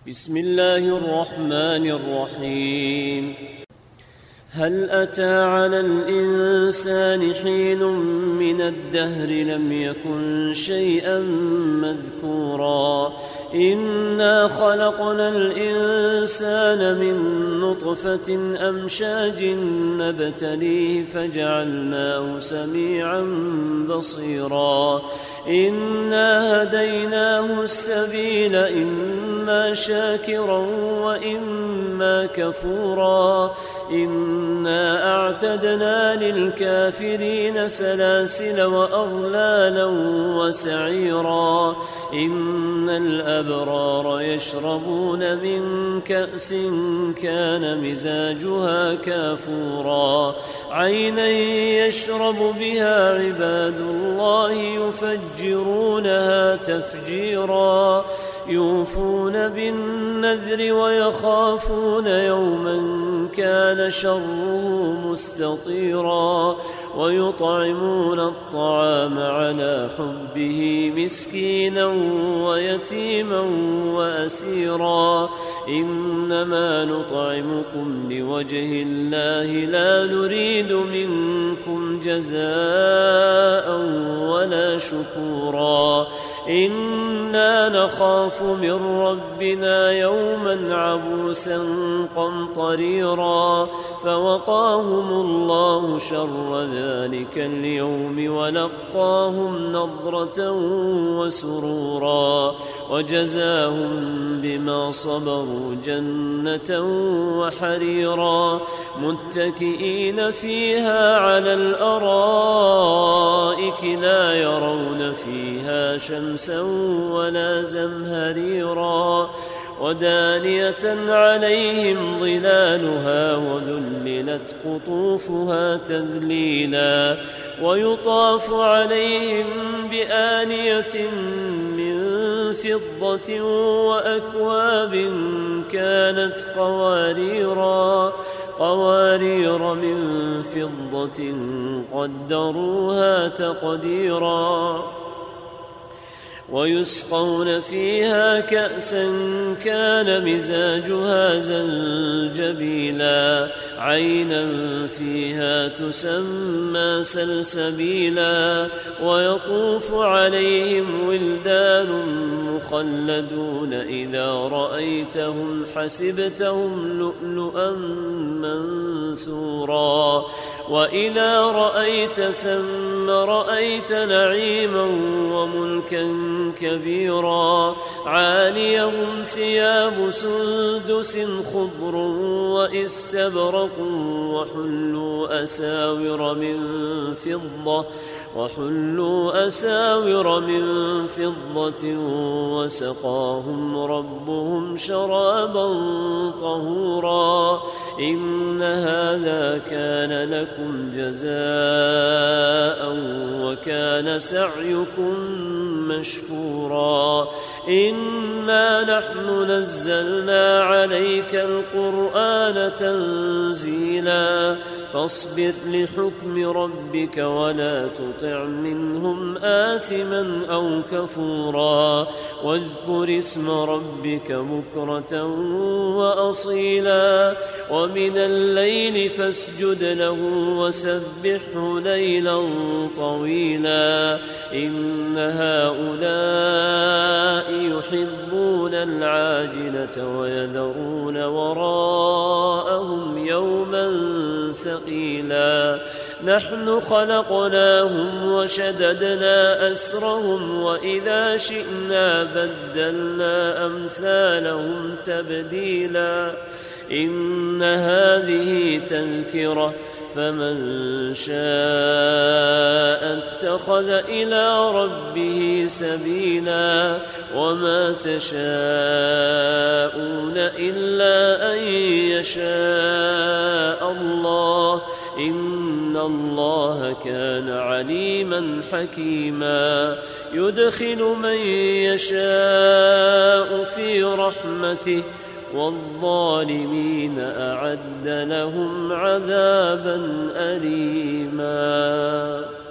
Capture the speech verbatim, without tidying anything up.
بسم الله الرحمن الرحيم. هل أتى على الإنسان حين من الدهر لم يكن شيئا مذكورا إنا خلقنا الإنسان من نطفة أمشاج نبتليه فجعلناه سميعا بصيرا إنا هديناه السبيل إما شاكرا وإما كفورا إنا أعتدنا للكافرين سلاسل وأغلالا وسعيرا إن الأبرار يشربون من كأس كان مزاجها كافورا عينا يشرب بها عباد الله يفجرونها تفجيرا يوفون بالنذر ويخافون يوما كان شره مستطيرا ويطعمون الطعام على حبه مسكينا ويتيما وأسيرا إنما نطعمكم لوجه الله لا نريد منكم جزاء ولا شكورا إنا نخاف من ربنا يوما عبوسا قمطريرا فوقاهم الله شر ذلك اليوم ولقاهم نضرة وسرورا وجزاهم بما صبروا جنة وحريرا متكئين فيها على الأرائك لا يرون فيها شمسا ولا زمهريرا ودانية عليهم ظلالها وذللت قطوفها تذليلا ويطاف عليهم بآنية من فضة وأكواب كانت قواريرا قوارير من فضة قدروها تقديرا ويسقون فيها كأسا كان مزاجها زنجبيلا عينا فيها تسمى سلسبيلا ويطوف عليهم ولدان مخلدون إذا رأيتهم حسبتهم لؤلؤا منثورا وإذا رأيت ثم رأيت نعيما وملكا كبيرا عاليهم ثياب سندس خضر واستبرق وحلوا أساور من فضة وحلوا أساور من فضة وسقاهم ربهم شرابا طهورا إن هذا كان لكم جزاء وكان سعيكم مشكورا إنا نحن نزلنا عليك القرآن تنزيلا فاصبر لحكم ربك ولا تطع منهم آثما أو كفورا واذكر اسم ربك بكرة وأصيلا ومن الليل فاسجد له وسبحه ليلا طويلا إن هؤلاء يحبون العاجلة ويذرون وراءهم يوما ثقيلا نحن خلقناهم وشددنا أسرهم وإذا شئنا بدلنا أمثالهم تبديلا إن هذه تذكرة فمن شاء اتخذ إلى ربه سبيلا وما تشاءون إلا أن يشاء الله إن الله كان عليما حكيما يدخل من يشاء في رحمته والظالمين أعد لهم عذابا أليما.